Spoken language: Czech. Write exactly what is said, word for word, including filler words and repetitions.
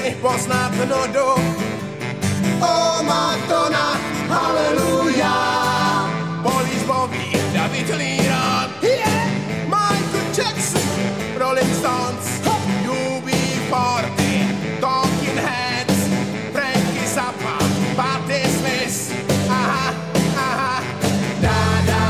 nich poznat nodu. Oh Madonna, hallelujah. Police Bobby, David Lee Roth, yeah. Michael Jackson, Rolling Stones.